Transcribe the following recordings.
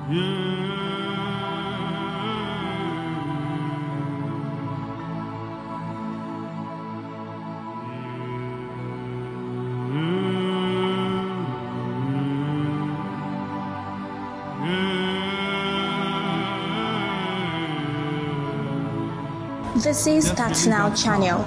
This is Touch Now channel.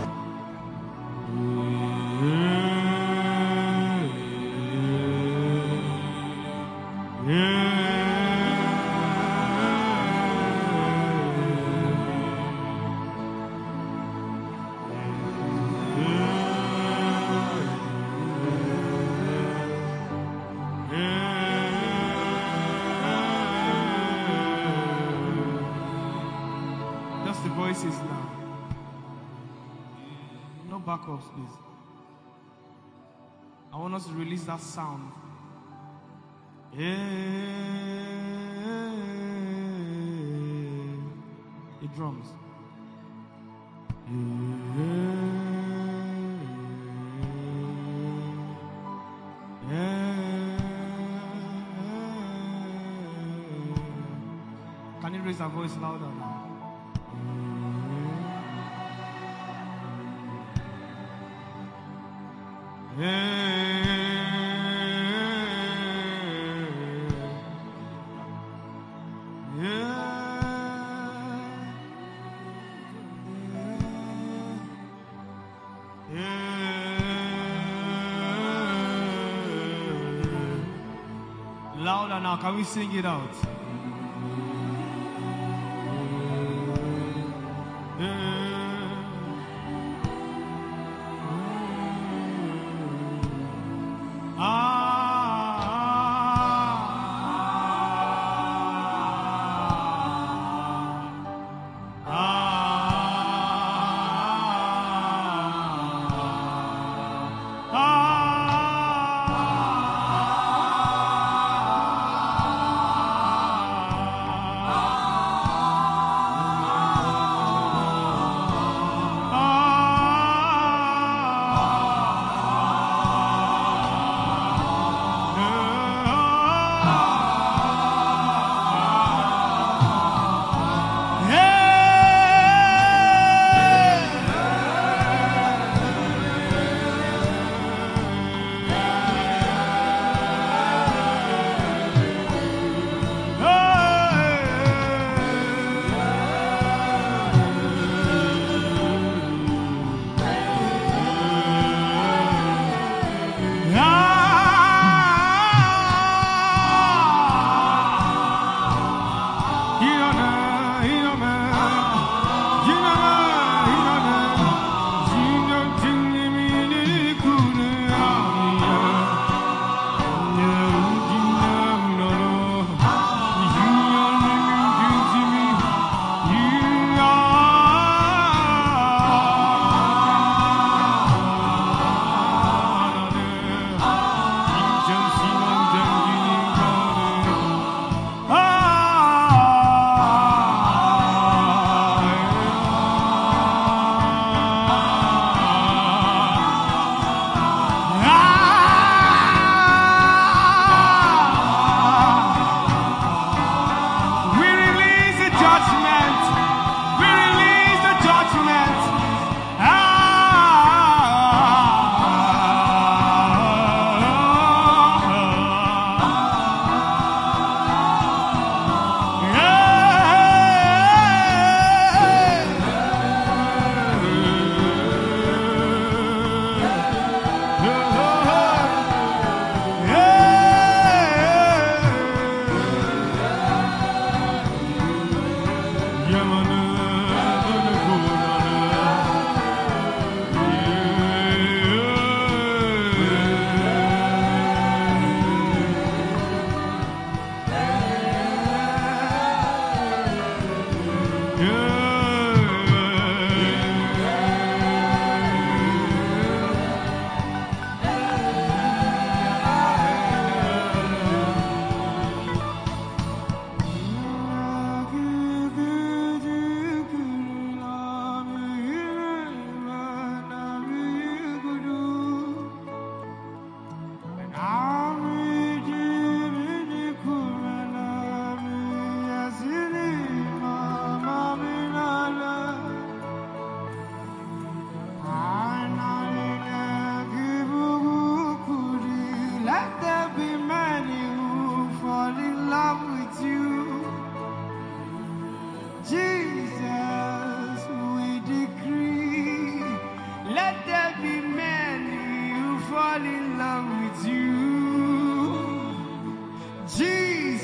Just the voices now. No backups, please. I want us to release that sound. The drums. Can you raise our voice louder now? Louder now, can we sing it out?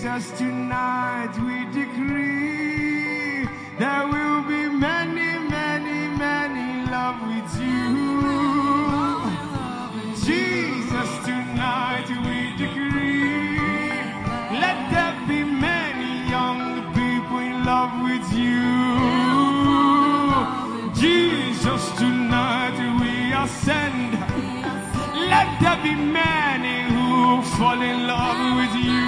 Jesus, tonight we decree there will be many, many, many love with you. Jesus, tonight we decree let there be many young people in love with you. Jesus, tonight we ascend. Let there be many who fall in love with you.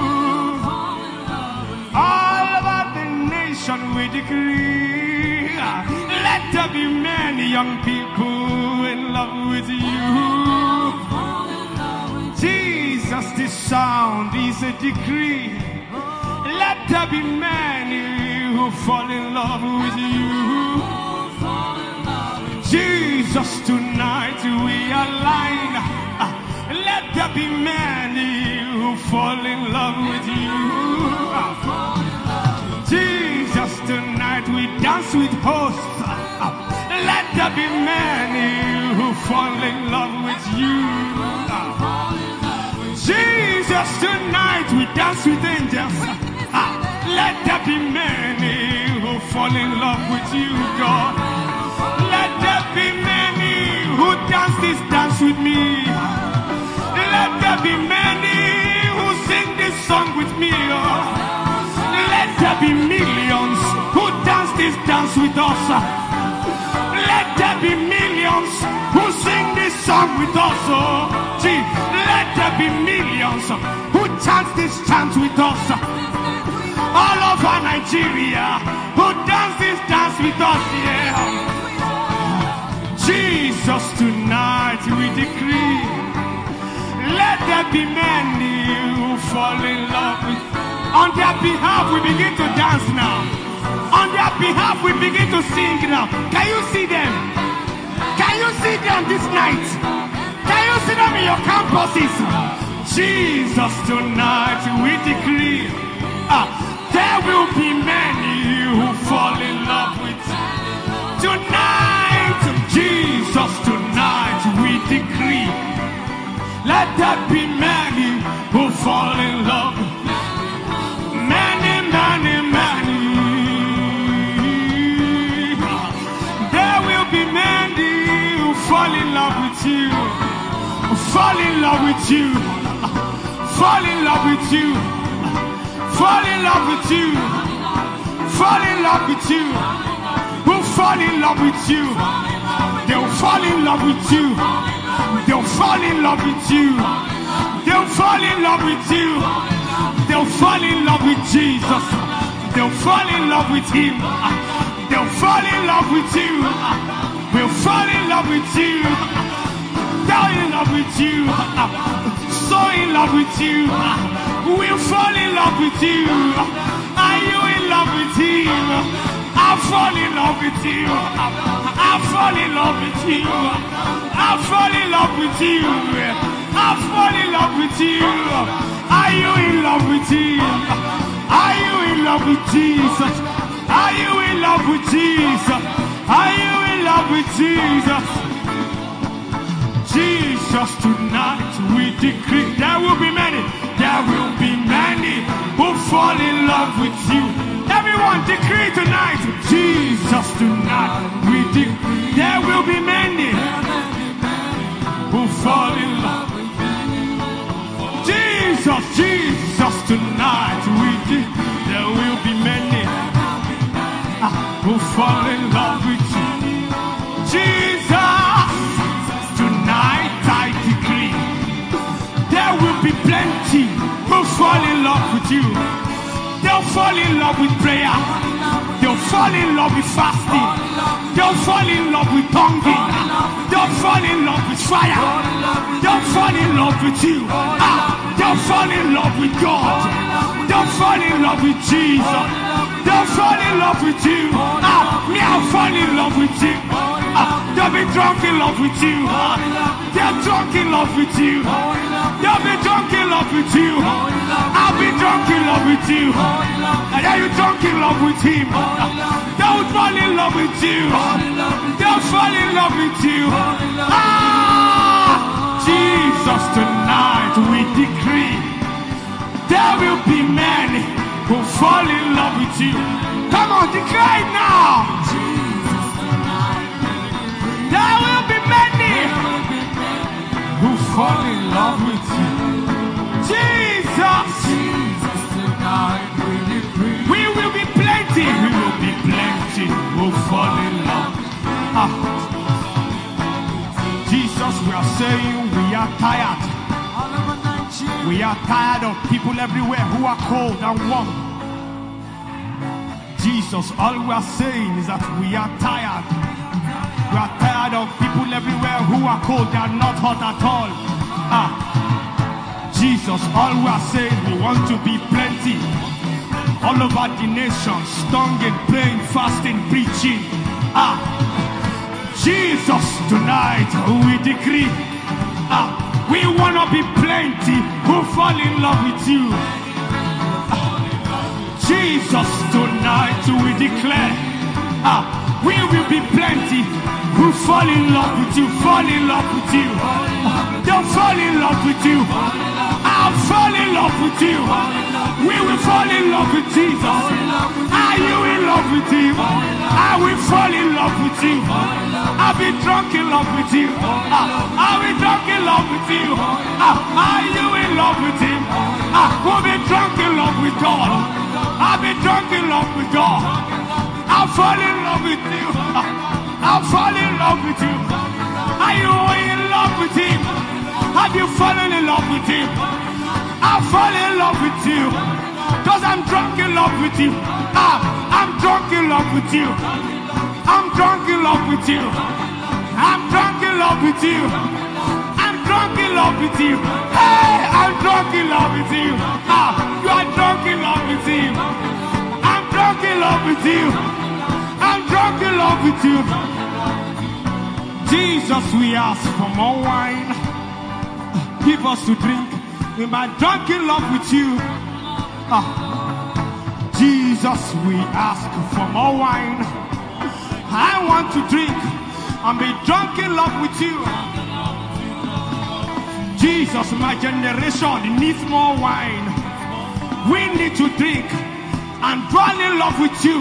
All over the nation we decree, let there be many young people in love with you. Jesus, this sound is a decree. Let there be many who fall in love with you. Jesus, tonight we align. Let there be many who fall in love with you. Jesus, tonight we dance with hosts. Let there be many who fall in love with you. Jesus, tonight we dance with angels. Let there be many who fall in love with you, God. Let there be many who dance this dance with me. Let there be many who sing this song with me. Let there be millions who dance this dance with us. Let there be millions who sing this song with us. Gee, let there be millions who chant this chant with us. All over Nigeria who dance this dance with us. Yeah. Jesus, tonight we decree, let there be many who fall in love with. On their behalf, we begin to dance now. On their behalf, we begin to sing now. Can you see them? Can you see them this night? Can you see them in your campuses? Jesus, tonight we decree, there will be many who fall in love with you. Tonight, Jesus, tonight we decree, let there be many who fall in love. Many, many, many. There will be many who fall in love with you. Fall in love with you. Fall in love with you. Fall in love with you. Fall in love with you. Who fall in love with you? They'll fall in love with you. They'll fall in love with you. They'll fall in love with you. They'll fall in love with Jesus. They'll fall in love with him. They'll fall in love with you. We'll fall in love with you. They're in love with you. So in love with you. We'll fall in love with you. Are you in love with him? I'll fall in love with you. I'll fall in love with you. I'll fall in love with you. I'll fall in love with you. Are you in love with him? Are you in love with Jesus? Are you in love with Jesus? Are you in love with Jesus? Jesus, tonight we decree there will be many. There will be many who fall in love with you. Everyone decree tonight. Jesus, tonight we decree there will be many who fall in love. Jesus, Jesus, tonight we decree there will be many who fall in love with you. Jesus, tonight I decree there will be plenty who fall in love with you. They'll fall in love with prayer. They'll fall in love with fasting. They'll fall in love with tonguing. They'll fall in love with fire. They'll fall in love with you. They'll fall in love with God. They'll fall in love with Jesus. They'll fall in love with you. Me, I'll fall in love with you. They'll be drunk in love with you. They're drunk in love with you. They'll be drunk in love with you. I'll be drunk in love with you. And are you drunk in love with him? They'll fall in love with you. They'll fall in love with you. Jesus, tonight we decree There will be many who fall in love with you. Come on, declare it now. There will be many who fall in love with you. Jesus. We will be plenty. We will be plenty who fall in love. Jesus, we are saying we are tired. We are tired of people everywhere who are cold and warm. Jesus, all we are saying is that we are tired. We are tired of people everywhere who are cold, they are not hot at all. Jesus, all we are saying, we want to be plenty. All over the nation, singing, praying, fasting, preaching. Jesus, tonight we decree, we want to be plenty who fall in love with you. Jesus, tonight we declare, we will be plenty who fall in love with you, fall in love with you. They'll fall in love with you. I'll fall in love with you. We will fall in love with Jesus. Are you in love with him? I will fall in love with you. I'll be drunk in love with you. I'll be drunk in love with you. Are you in love with him? We'll be drunk in love with God. I'll be drunk in love with God. I'll fall in love with you. I'll fall in love with you. Are you in love with him? Have you fallen in love with him? I'll fall in love with you. Because I'm drunk in love with you. I'm drunk in love with you. I'm drunk in love with you. I'm drunk in love with you. I'm drunk in love with you. Hey, I'm drunk in love with you. You are drunk in love with him. I'm drunk in love with you. I'm drunk in love with you. Jesus, we ask for more wine. Give us to drink. We might drunk in love with you. Jesus, we ask for more wine. I want to drink and be drunk in love with you. Jesus, my generation needs more wine. We need to drink and fall in love with you.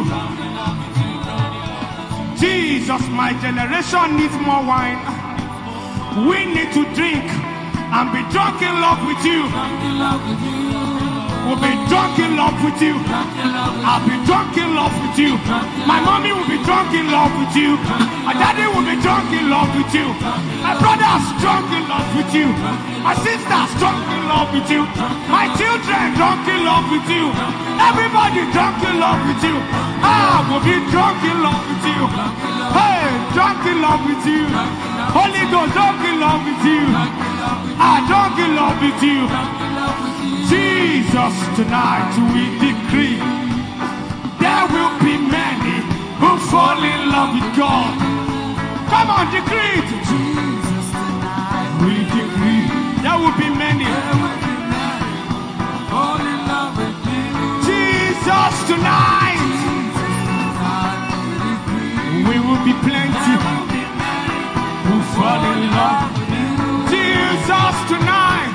Jesus, my generation needs more wine. We need to drink and be drunk in love with you. We'll be drunk in love with you. I'll be drunk in love with you. My mommy will be drunk in love with you. My daddy will be drunk in love with you. My brother's drunk in love with you. My sister's drunk in love with you. My children drunk in love with you. Everybody drunk in love with you. We'll be drunk in love with you. Hey, drunk in love with you. Holy Ghost, drunk in love with you. Drunk in love with you. Jesus, tonight we decree there will be many who fall in love with God. Come on, decree it. Jesus, tonight we decree there will be many fall in love with you. Jesus, tonight we will be plenty who fall in love. Jesus, tonight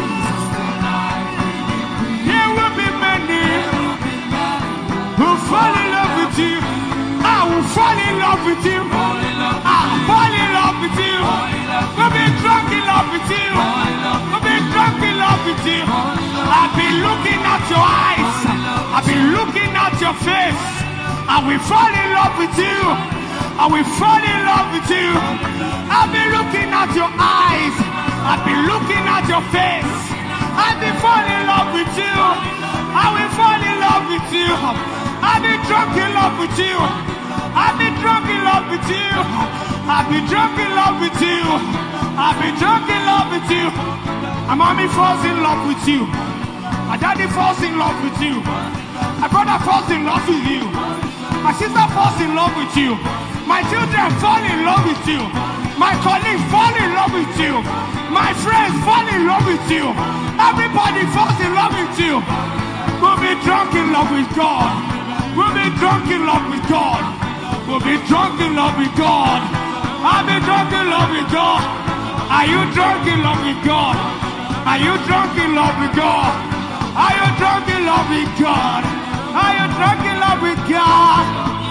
there will be many who fall in love with you. I will fall in love with you. I'll fall in love with you. We'll be drunk in love with you. We'll be drunk in love with you. I'll be looking at your eyes. I'll be looking at your face. I will fall in love with you. I will fall in love with you. I'll be looking at your eyes. I'll be looking at your face. I'll be falling in love with you. I will fall in love with you. I'll be drunk in love with you. I'll be drunk in love with you. I'll be drunk in love with you. I'll be drunk in love with you. My mommy falls in love with you. My daddy falls in love with you. My brother falls in love with you. My sister falls in love with you. My children fall in love with you. My colleagues fall in love with you. My friends fall in love with you. Everybody falls in love with you. We'll be drunk in love with God. We'll be drunk in love with God. We'll be drunk in love with God. I'll be drunk in love with God. Are you drunk in love with God? Are you drunk in love with God? Are you love with God? Are you drunk in love with God?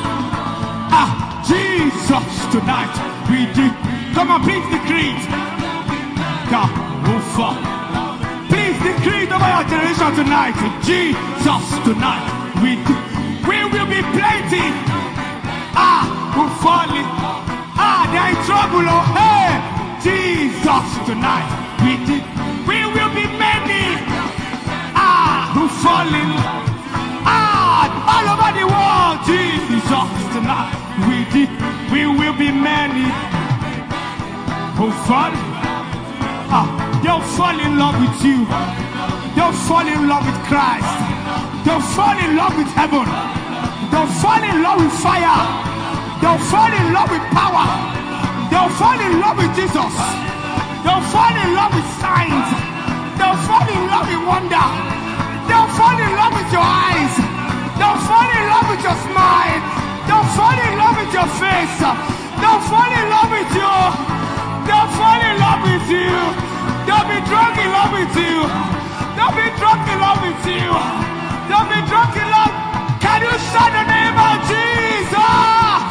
Jesus, tonight we do. Come on, please decree it. God, please decree it over your generation tonight. Jesus, tonight we do. We will be plenty. Who falling? They're in trouble. Oh, hey, Jesus, tonight we do. We will be many. Who falling? All over the world. Jesus, tonight we do. We will be many. Who fall? They'll fall in love with you. They'll fall in love with Christ. They'll fall in love with heaven. They'll fall in love with fire. They'll fall in love with power. They'll fall in love with Jesus. They'll fall in love with signs. They'll fall in love with wonder. They'll fall in love with your eyes. They'll fall in love with your smile. They'll fall in love with your face. They'll fall in love with you. They'll fall in love with you. They'll be drunk in love with you. They'll be drunk in love with you. They'll be drunk in love. Can you shout the name of Jesus?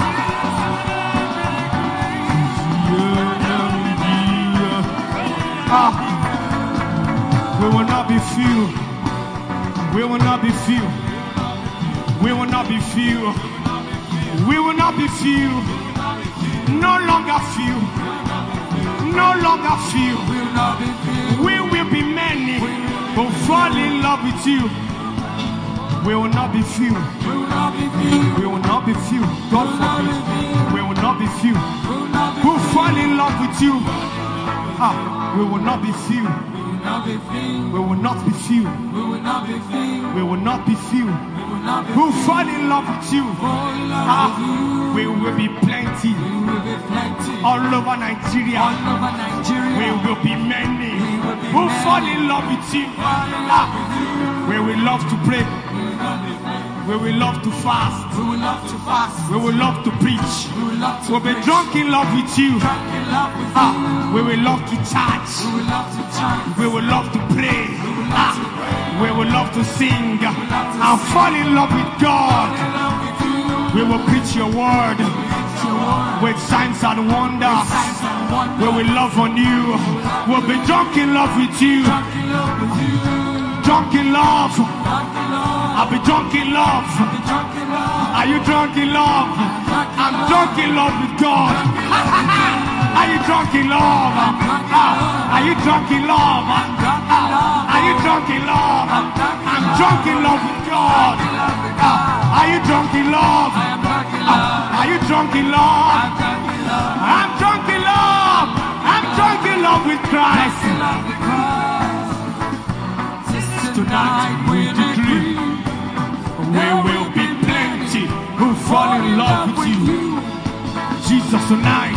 We will not be few. We will not be few. We will not be few. We will not be few. No longer few. No longer few. We will be many who fall in love with you. We will not be few. We will not be few. God forbid. We will not be few who fall in love with you. We will not be few. We will not be few. We will not be few who fall in love with you. We will be plenty all over Nigeria. We will be many who fall in love with you. We will love to pray. We will love to fast. We will love to fast. We will love to preach. We'll be drunk in love with you. We will love to church. We will love to pray. We will love to sing and fall in love with God. We will preach your word with signs and wonders. We will love on you. We'll be drunk in love with you. Drunk in love. I'll be drunk in love. Are you drunk in love? I'm drunk in love with God. Are you drunk in love? Are you drunk in love? Are you drunk in love? I'm drunk in love with God. Are you drunk in love? Are you drunk in love? I'm drunk in love. I'm drunk in love with Christ. Tonight we decree we will be plenty who fall in love with you. Jesus, tonight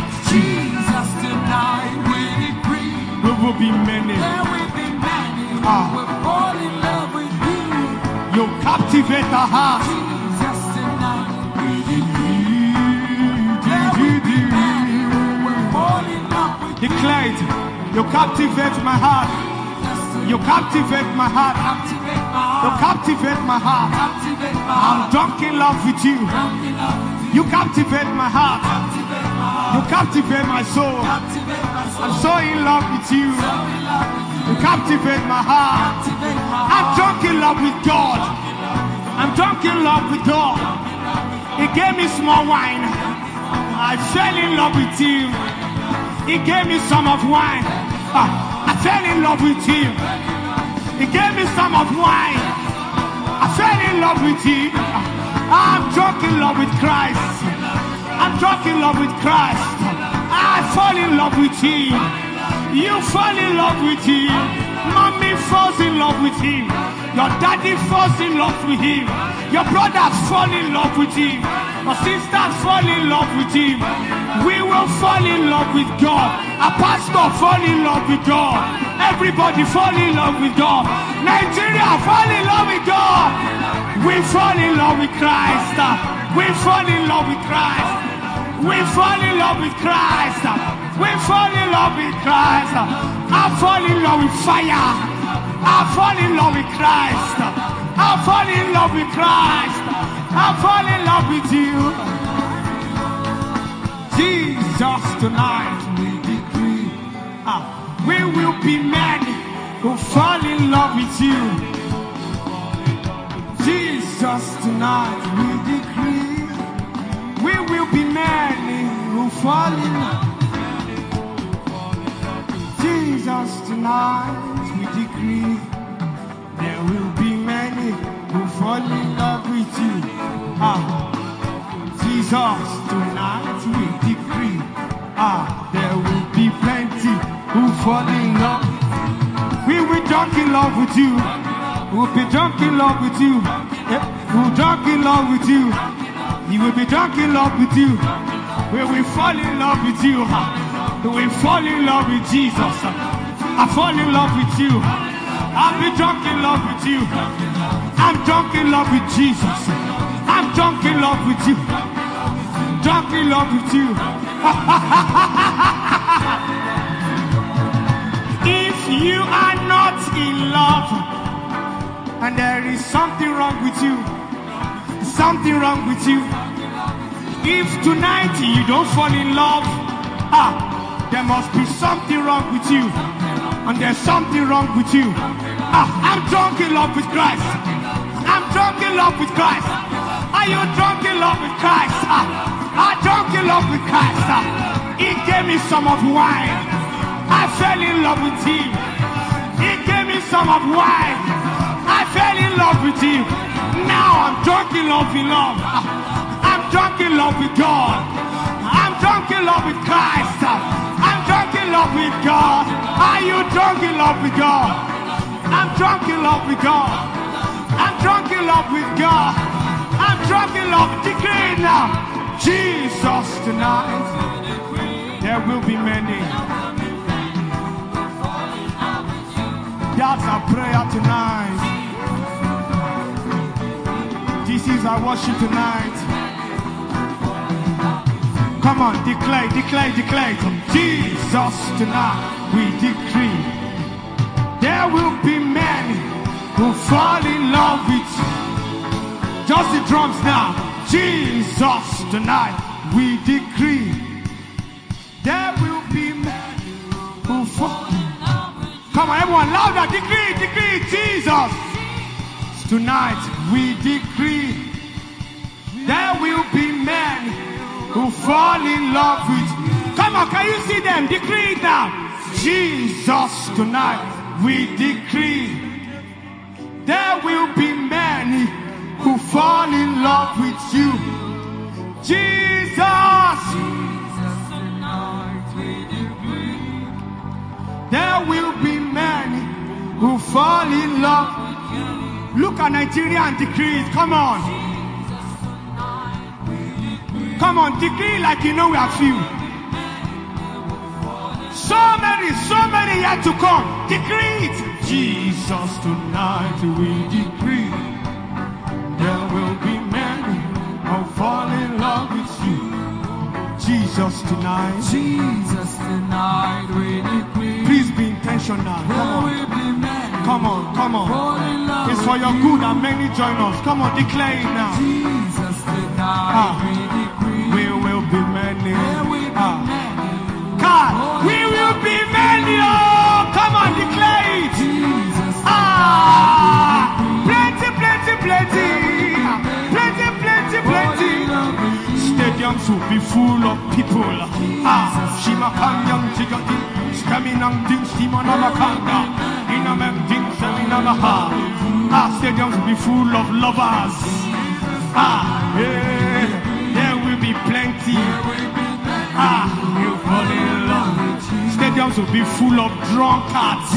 we decree we will be many. Who will fall in love with you. You captivate our hearts. Jesus, tonight we decree. Declare it. You captivate my heart. You captivate my heart. You captivate my heart. I'm drunk in love with you. You captivate my heart. You captivate my soul. I'm so in love with you. You captivate my heart. I'm drunk in love with God. I'm drunk in love with God. He gave me small wine. I fell in love with him. He gave me some of wine. I fell in love with him. He gave me some of wine. I fell in love with him. I'm drunk in love with Christ. I'm drunk in love with Christ. I fall in love with him. You fall in love with him. Mommy falls in love with him. Your daddy falls in love with him. Your brothers fall in love with him. Your sisters fall in love with him. We will fall in love with God. A pastor fall in love with God. Everybody fall in love with God. Nigeria fall in love with God. We fall in love with Christ. We fall in love with Christ. We fall in love with Christ. We fall in love with Christ. I fall in love with fire. I fall in love with Christ. I fall fall in love with Christ. I fall in love with you. Jesus, tonight we decree, we will be many who fall in love with you. Jesus, tonight we decree, we will be many who fall in love. Jesus, tonight we decree, there will be many who fall in love with you. Jesus, tonight we decree, there will be plenty who fall in love. We will be drunk in love with you. We'll be drunk in love with you. We'll be drunk in love with you. He will be drunk in love with you. We will fall in love with you. We will fall in love with Jesus. I fall in love with you. I'll be drunk in love with you. I'm drunk in love with Jesus. I'm drunk in love with you. Drunk in love with you. If you are not in love, and there is something wrong with you, something wrong with you. If tonight you don't fall in love, there must be something wrong with you, and there's something wrong with you. I'm drunk in love with Christ. I'm drunk in love with Christ. Are you drunk in love with Christ? I'm drunk in love with Christ. He gave me some of wine. I fell in love with him. He gave me some of wine. I fell in love with him. Now I'm drunk in love with love. I'm drunk in love with God. I'm drunk in love with Christ. I'm drunk in love with God. Are you drunk in love with God? I'm drunk in love with God. I'm drunk in love with God. I'm drunk in love. Declare now. Jesus, tonight there will be many. That's our prayer tonight. This is our worship tonight. Come on, declare, declare, declare. Jesus, tonight we decree, there will be many who fall in love with you. Just the drums now. Jesus, tonight we decree, there will be many who fall. Come on, everyone, louder. Decree, decree. Jesus, tonight we decree, there will be many who fall in love with you. Come on, can you see them? Decree it now. Jesus, tonight we decree, there will be many who fall in love with you. Jesus, tonight we decree, there will be many who fall in love with you. Look at Nigeria and decree it. Come on. Come on, decree like you know we are few. So many yet to come. Decree it. Jesus, tonight we decree, there will be many who fall in love with you. Jesus, tonight. Jesus, tonight we decree. Please be intentional. Come on. Come on, come on. It's for your good and many join us. Come on, declare it now. Jesus, tonight we decree, we will be many. God, we will be many. Oh, come on, declare it. Plenty, plenty, plenty. Plenty, plenty, plenty. Stadiums will be full of people. Shima Kanyam Tigati, Staminam Ding Simanavakanda, Inamem Ding Saminavaha. Stadiums will be full of lovers. There will be plenty. You fall in love. Stadiums will be full of drunkards.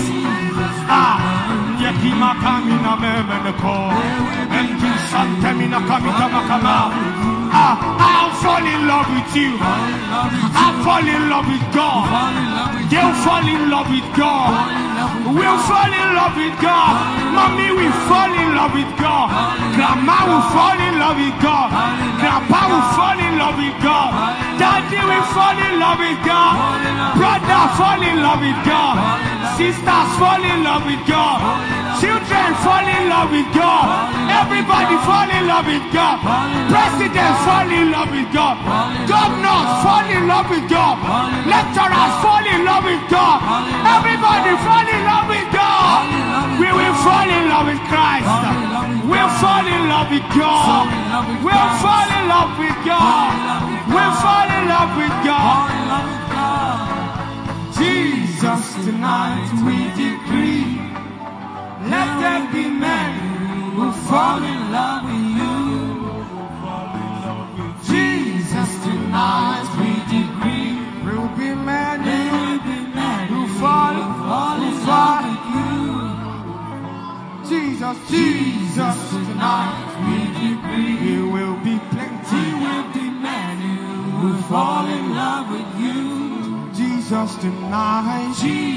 Yakima Kamina Memeko, and do Santamina Kamita Makama. I'll fall in love with you. I'll fall in love with God. They'll fall in love with God. We'll fall in love with God. Mommy will fall in love with God. Grandma will fall in love with God. Grandpa will fall in love with God. Daddy will fall in love with God. Brother fall in love with God. Sisters fall in love with God. Children fall in love with God. Every Everybody fall in love with God. Presidents fall in love with God. Governors fall in love with God. Lecturers fall in love with God. Everybody fall in love with God. We will fall in love with Christ. We'll fall in love with God. We'll fall in love with God. We'll fall in love with God. Jesus, tonight we decree, let there be men who fall in love with you. Jesus, tonight we decree, there will be men who fall in love with you. Jesus, tonight we decree, there will be plenty, who fall in love with you. Jesus, tonight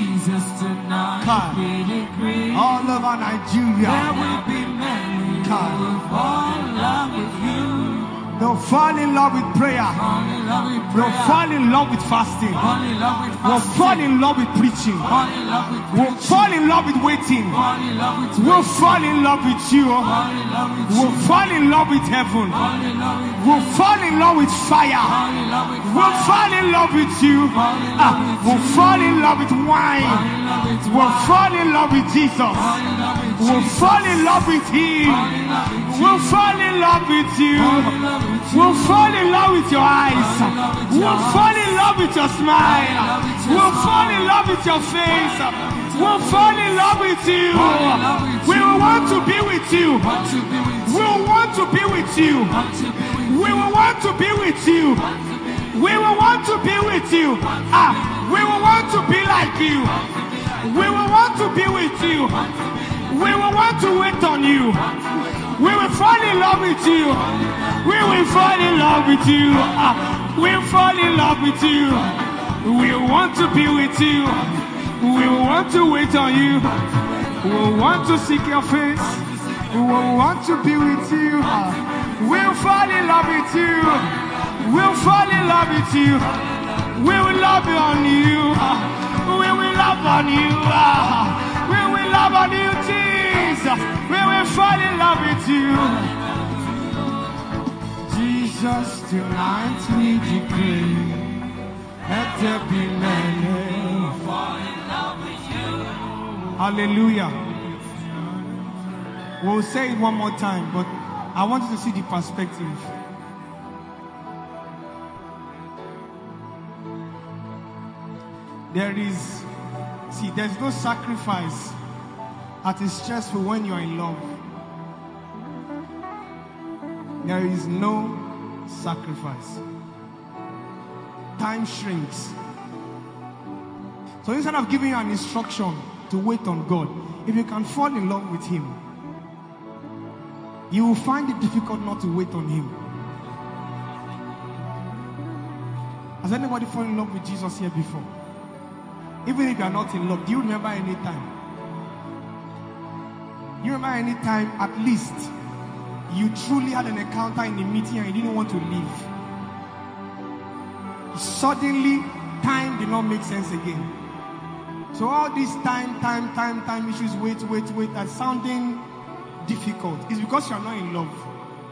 we decree, all over Nigeria, there will be men who fall in love with you. They'll fall in love with prayer. They'll fall in love with fasting. They'll fall in love with preaching. We'll fall in love with waiting. We'll fall in love with you. We'll fall in love with heaven. We'll fall in love with fire. We'll fall in love with you. We'll fall in love with wine. We'll fall in love with Jesus. We'll fall in love with Him. We'll fall in love with you. We'll fall in love with your eyes. We'll fall in love with your smile. We'll fall in love with your face. We'll fall in love with you. We will want to be with you. We will want to be with you. We will want to be with you. We will want to be with you. We will want to be like you. We will want to be with you. We will want to wait on you. We will fall in love with you. We will fall in love with you. We'll fall in love with you. We want to be with you. We want to wait on you. We want to seek your face. We want to be with you. We'll fall in love with you. We'll fall in love with you. We will love on you. We will love on you. We will love on you, Jesus. We will fall in love with you. Jesus, tonight we decree, let there be men who fall in love with you. Hallelujah. We'll say it one more time, but I want you to see the perspective. There's no sacrifice that is stressful when you're in love. There is no sacrifice. Time shrinks. So instead of giving you an instruction to wait on God, if you can fall in love with Him, you will find it difficult not to wait on Him. Has anybody fallen in love with Jesus here before? Even if you are not in love, do you remember any time? You remember any time at least you truly had an encounter in a meeting and you didn't want to leave? Suddenly, time did not make sense again. So all these time issues, wait, are sounding difficult. It's because you are not in love.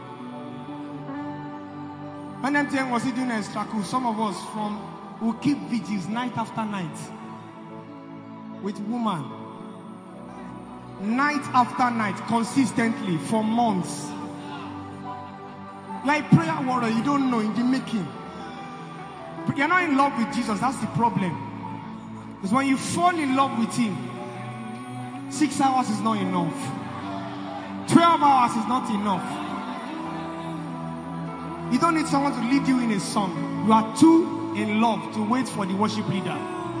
When MTN was doing a struggle, some of us will keep vigils night after night with woman. Night after night, consistently, for months. Like prayer warrior, you don't know in the making. But you're not in love with Jesus, that's the problem. Because when you fall in love with Him, 6 hours is not enough. 12 hours is not enough. You don't need someone to lead you in a song. You are too in love to wait for the worship leader.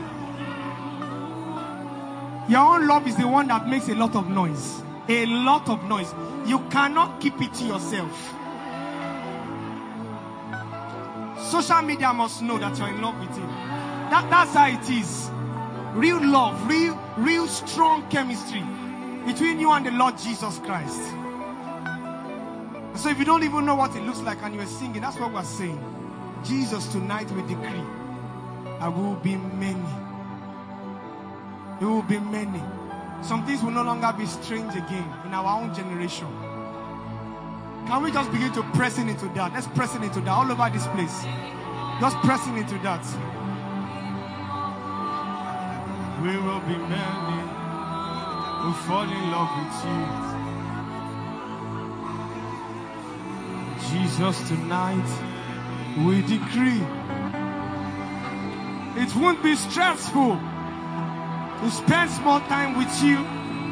Your own love is the one that makes a lot of noise. A lot of noise. You cannot keep it to yourself. Social media must know that you're in love with Him. That's how it is. Real love, real strong chemistry between you and the Lord Jesus Christ. So if you don't even know what it looks like and you're singing, that's what we're saying. Jesus, tonight we decree, I will be many. There will be many. Some things will no longer be strange again in our own generation. Can we just begin to press into that? Let's press into that all over this place. Just pressing into that. We will be many who fall in love with you. Jesus, tonight we decree it won't be stressful to spend more time with you.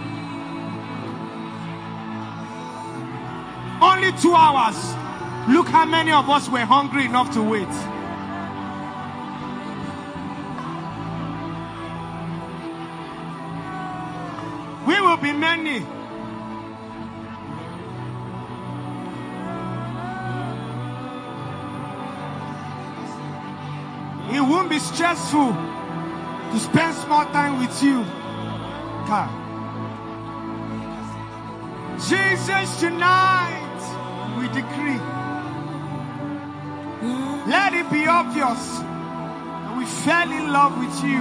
Only 2 hours. Look how many of us were hungry enough to wait. We will be many. It won't be stressful to spend small time with you. God. Jesus, tonight we decree, let it be obvious that we fell in love with you.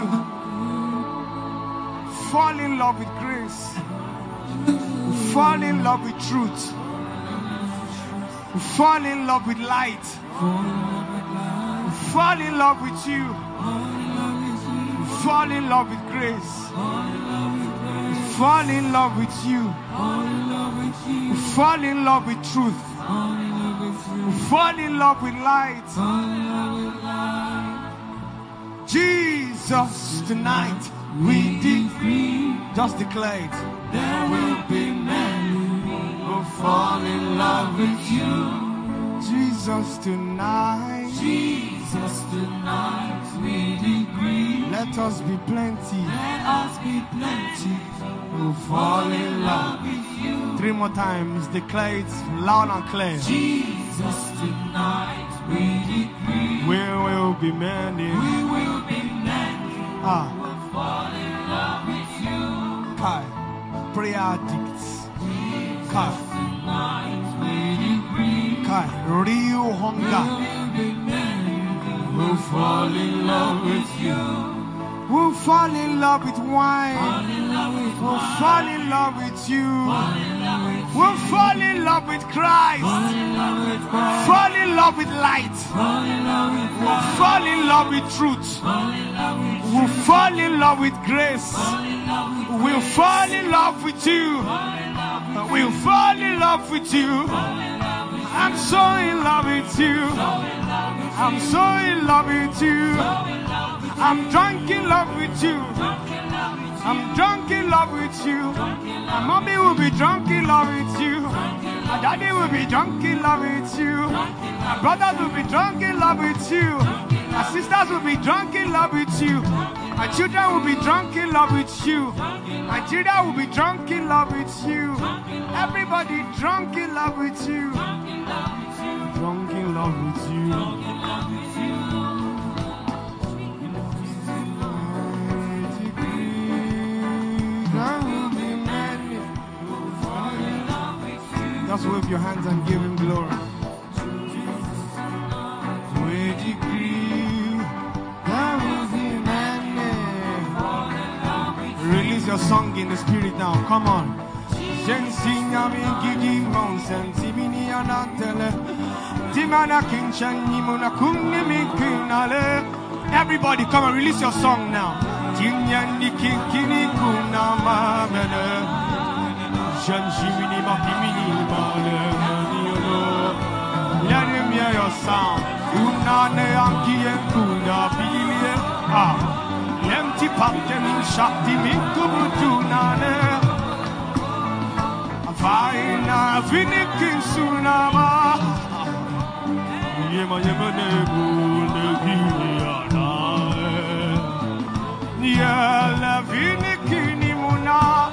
Fall in love with grace. We fall in love with truth. We fall in love with light. We fall in love with you. We fall in love with grace. We fall in love with you. We fall in love with truth. We fall in love with light. Jesus, tonight we decree, just declare it. There will be many who fall in love with you. Jesus, tonight. Jesus, tonight we decree. Let us be plenty. Let us be plenty who fall in love with you. 3 more times, declare it loud and clear. Jesus, tonight we decree. We will be many. We will be many who fall in love with you. Kai, prayer addicts. Kai, tonight we decree. Kai, real hunger. We will be many who fall in love with you. We'll fall in love with wine. We'll fall in love with you. We'll fall in love with Christ. Fall in love with light. We'll fall in love with truth. We'll fall in love with grace. We'll fall in love with you. We'll fall in love with you. I'm so in love with you. I'm so in love with you. I'm drunk in love with you. I'm drunk in love with you. My mommy will be drunk in love with you. My daddy will be drunk in love with you. My brothers will be drunk in love with you. My sisters will be drunk in love with you. My children will be drunk in love with you. My children will be drunk in love with you. Everybody drunk in love with you. Drunk in love with you. Just wave your hands and give him glory. We decree there will be many. Release your song in the spirit now. Come on. Everybody come and release your song now. Let him hear your sound. Empty pattern shakti minkubutunane. Faina finikin sunama. Yema yema nebu negiyana. Yela finikin imuna.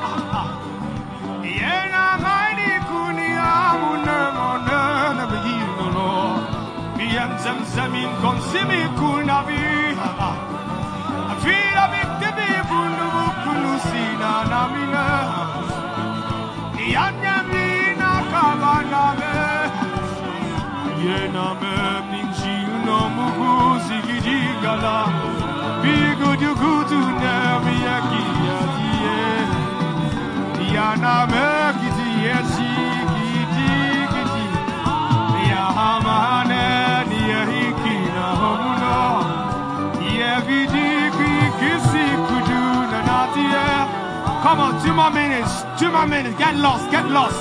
Yena mani kunia munemone nebiyino. Miyam zamzamin konsimi kunabi. Afira biktebi bundu bukulusina namina. Yanyamina kabaname. Yena me minjino muguzi gidigala. Bigudu gudu nemiyakiyatie. Yana me kiti yesi kiti kiti. Come on, 2 more minutes. 2 more minutes. Get lost. Get lost.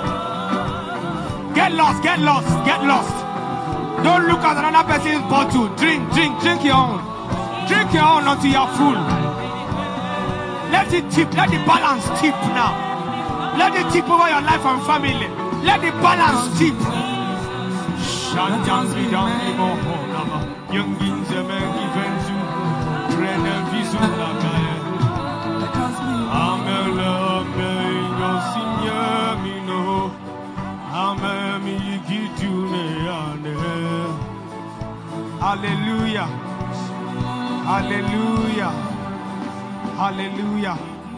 Get lost. Get lost. Get lost. Don't look at another person's bottle. Drink your own. Drink your own until you're full. Let it tip. Let the balance tip now. Let it tip over your life and family. Let the balance tip. Hallelujah. Hallelujah. Hallelujah.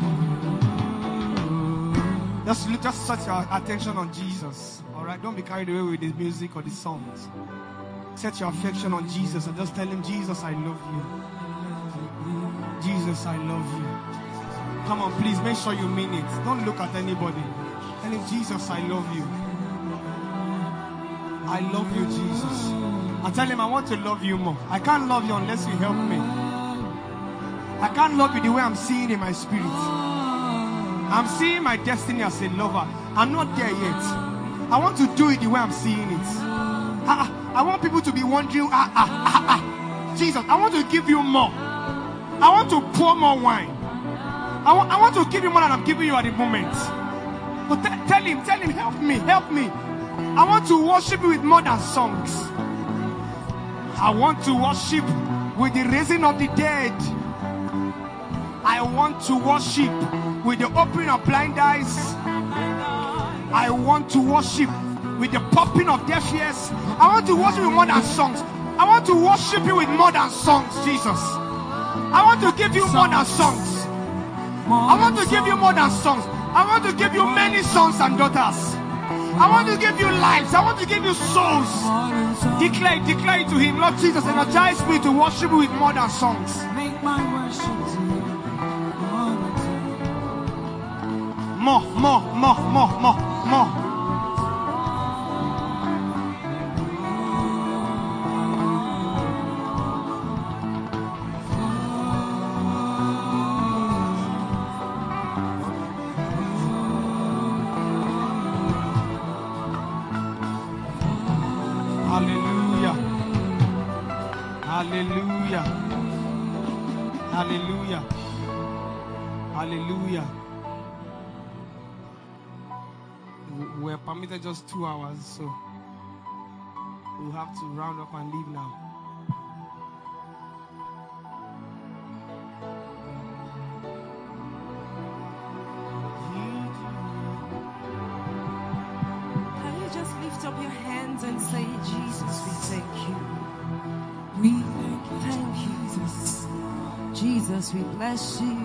Just set your attention on Jesus. Alright, don't be carried away with the music or the songs. Set your affection on Jesus and just tell him, Jesus, I love you. Jesus, I love you. Come on, please make sure you mean it. Don't look at anybody. Tell him, Jesus, I love you. I love you, Jesus. And tell him, I want to love you more. I can't love you unless you help me. I can't love you the way I'm seeing in my spirit. I'm seeing my destiny as a lover. I'm not there yet. I want to do it the way I'm seeing it. I want people to be wondering, Jesus, I want to give you more. I want to pour more wine. I want to give you more than I'm giving you at the moment. But tell him, help me. I want to worship you with more than songs. I want to worship with the raising of the dead. I want to worship with the opening of blind eyes. I want to worship with the popping of deaf ears. I want to worship with more than songs. I want to worship you with more than songs, Jesus. I want to give you more than songs. I want to give you more than songs. I want to give you many sons and daughters. I want to give you lives. I want to give you souls. Declare it to him. Lord Jesus, energize me to worship you with more than songs. Make my worship more. Hallelujah. Hallelujah. Hallelujah. Hallelujah. We're permitted just 2 hours, so we'll have to round up and leave now. Can you just lift up your hands and say, Jesus, we thank you. We thank you, Jesus. Jesus, we bless you.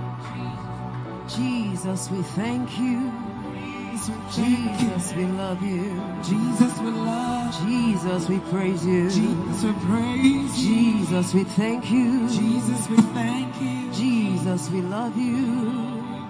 Jesus, we thank you. Jesus, we love you. Jesus, we love you. Jesus, we praise you. Jesus, we praise you. Jesus, we thank you. Jesus, we thank you. Jesus, we love you.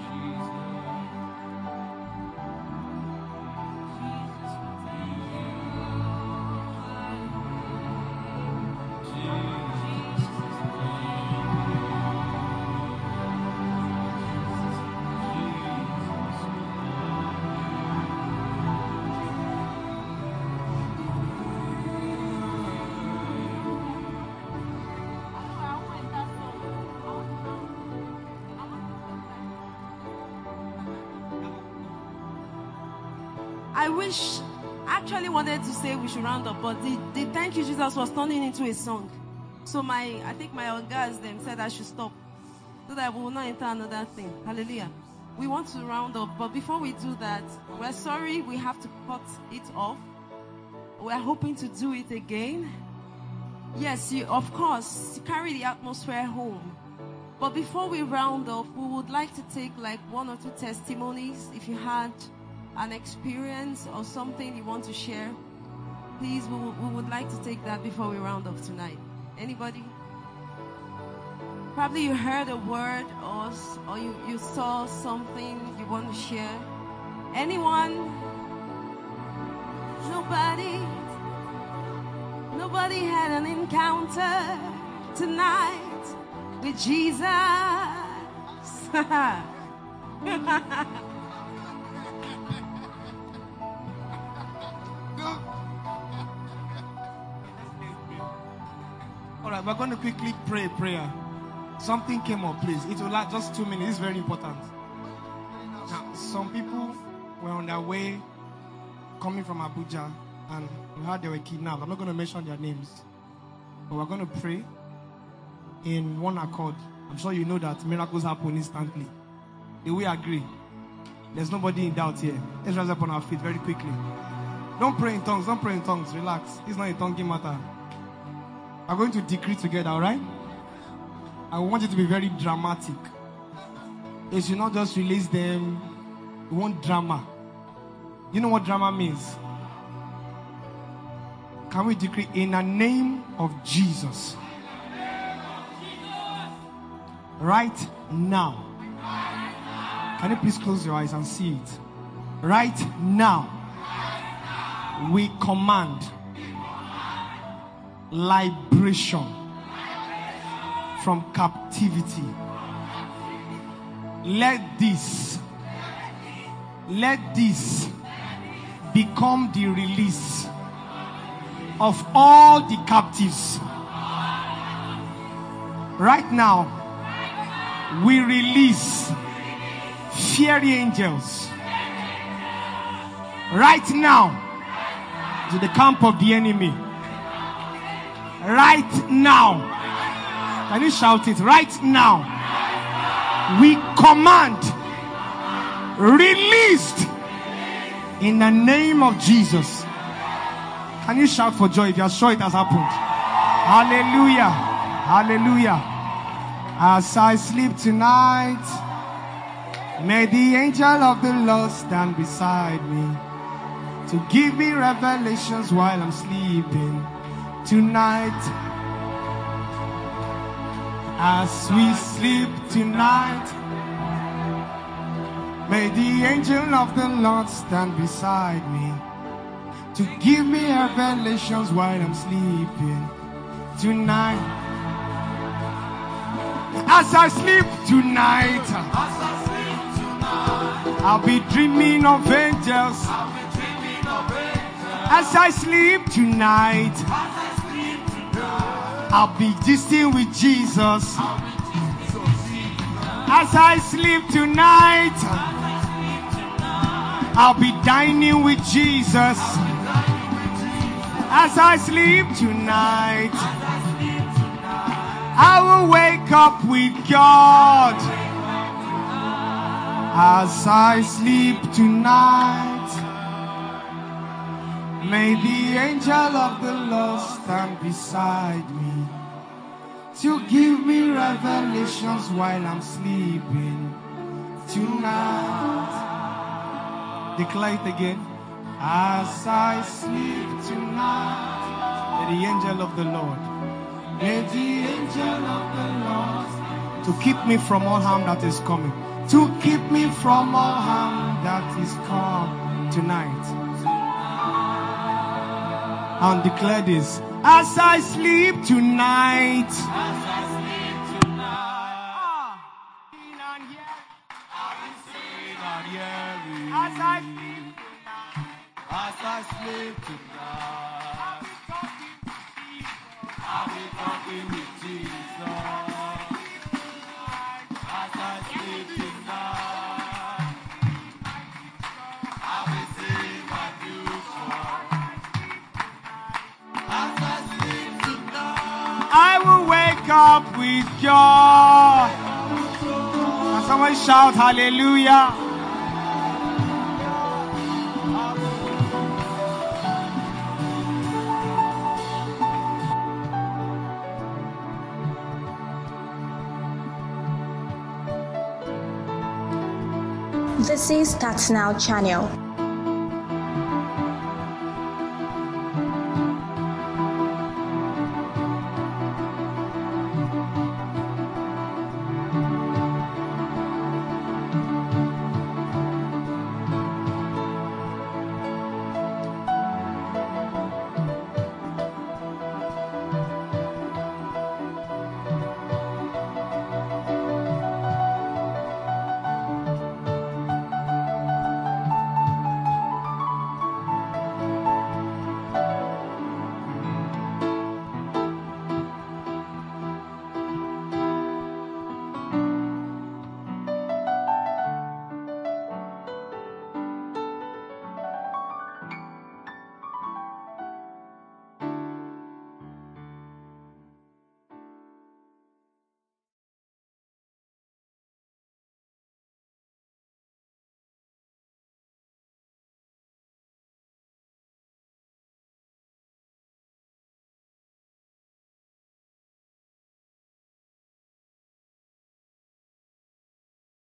I actually wanted to say we should round up, but the thank you Jesus was turning into a song. So I think my guys them said I should stop so that we will not enter another thing. Hallelujah. We want to round up, but before we do that, we're sorry we have to cut it off. We're hoping to do it again. Yes, you of course carry the atmosphere home. But before we round up, we would like to take like 1 or 2 testimonies. If you had an experience or something you want to share, please, we would like to take that before we round up tonight. Anybody? Probably you heard a word or you saw something you want to share. Anyone? Nobody had an encounter tonight with Jesus. All right, we're going to quickly pray a prayer. Something came up, please. It will last just 2 minutes. It's very important. Now, some people were on their way coming from Abuja, and we heard they were kidnapped. I'm not going to mention their names, but we're going to pray in one accord. I'm sure you know that miracles happen instantly. Do we agree? There's nobody in doubt here. Let's rise up on our feet very quickly. Don't pray in tongues. Don't pray in tongues. Relax. It's not a tongue matter. We're going to decree together, all right? I want it to be very dramatic. You should not just release them. We want drama. You know what drama means? Can we decree in the name of Jesus? Right now. Can you please close your eyes and see it? Right now. We command liberation from captivity. Let this become the release of all the captives. Right now, we release fiery angels. Right now, to the camp of the enemy. Right now. Can you shout it? Right now. We command released in the name of Jesus. Can you shout for joy if you are sure it has happened? Hallelujah. Hallelujah. As I sleep tonight, may the angel of the Lord stand beside me to give me revelations while I'm sleeping tonight. As we sleep tonight, may the angel of the Lord stand beside me to give me revelations while I'm sleeping tonight. As I sleep tonight, I'll be dreaming of angels. As I sleep tonight, I'll be gisting with Jesus. As I sleep tonight, I'll be dining with Jesus. As I sleep tonight, I will wake up with God. As I sleep tonight, may the angel of the Lord stand beside me to give me revelations while I'm sleeping tonight. Declare it again. As I sleep tonight, may the angel of the Lord, may the angel of the Lord, to keep me from all harm that is coming, to keep me from all harm that is come tonight. And declare this. As I sleep tonight, as I sleep tonight, as I sleep tonight, I'll be talking with Jesus. As I sleep tonight, I'll be seeing my future. As I sleep tonight, I will wake up with joy. And somebody shout hallelujah. This is Stats Now channel.